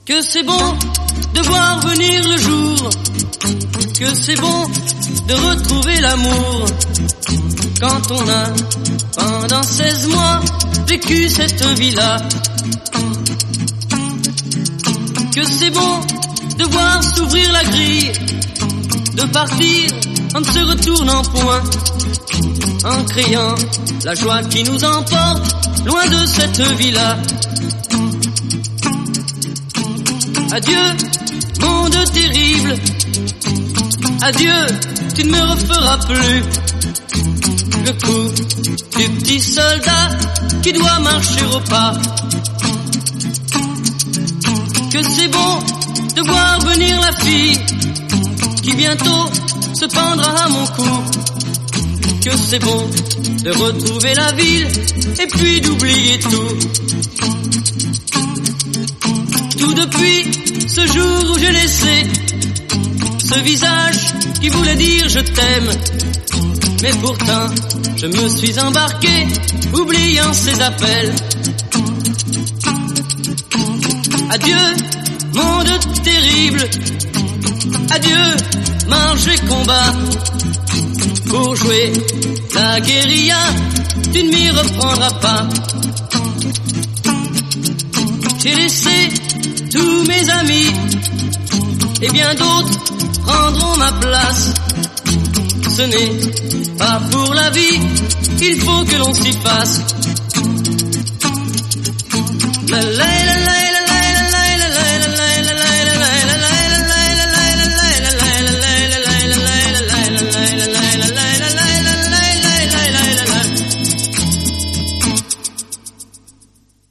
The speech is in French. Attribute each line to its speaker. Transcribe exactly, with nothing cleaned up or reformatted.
Speaker 1: que c'est bon de voir venir le jour, que c'est bon de retrouver l'amour, quand on a, pendant seize mois, vécu cette vie-là. Que c'est bon de voir s'ouvrir la grille, de partir en ne se retournant point, en criant la joie qui nous emporte loin de cette vie-là. Adieu, monde terrible, adieu, tu ne me referas plus le coup du petit soldat qui doit marcher au pas. Que c'est bon de voir venir la fille qui bientôt se pendra à mon cou. Que c'est bon de retrouver la ville et puis d'oublier tout. Tout depuis ce jour où j'ai laissé ce visage qui voulait dire je t'aime, mais pourtant je me suis embarqué, oubliant ses appels. Adieu, monde terrible, adieu, marche et combat. Pour jouer la guérilla, tu ne m'y reprendras pas. J'ai laissé tous mes amis, et bien d'autres prendront ma place. Ce n'est pas pour la vie, il faut que l'on s'y fasse.